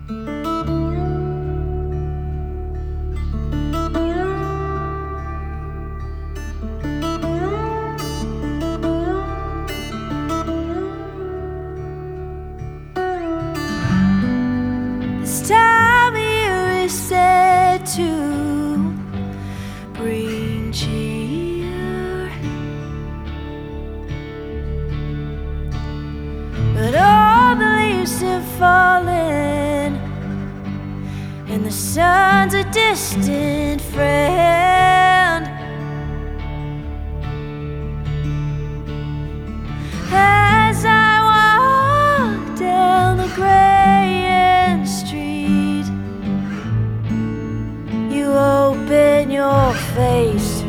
This time of year is said to bring cheer, but all the leaves have fallen, and the sun's a distant friend. As I walk down the gray end street, you open your face to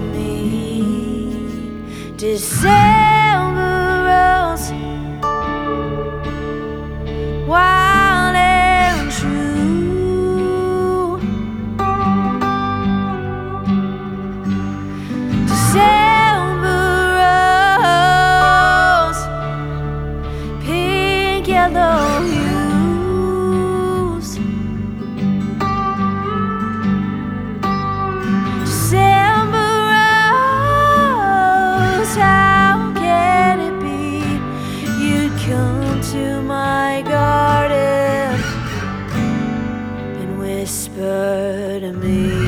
me. December rose, wild and true. December rose, pink, yellow hues. December rose, how can it be you'd come to my garden and whisper to me?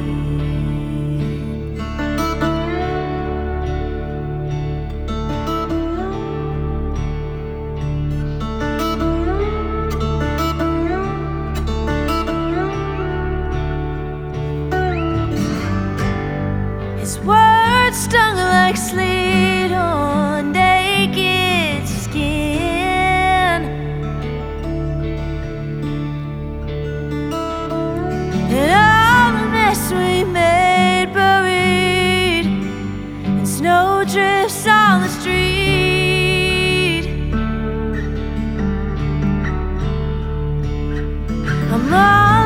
His words stung like sleet on naked skin, and all the mess we made buried in snowdrifts on the street. I'm all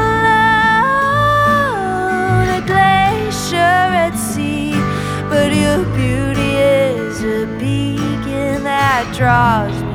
alone, a glacier at sea, but your beauty is a beacon that draws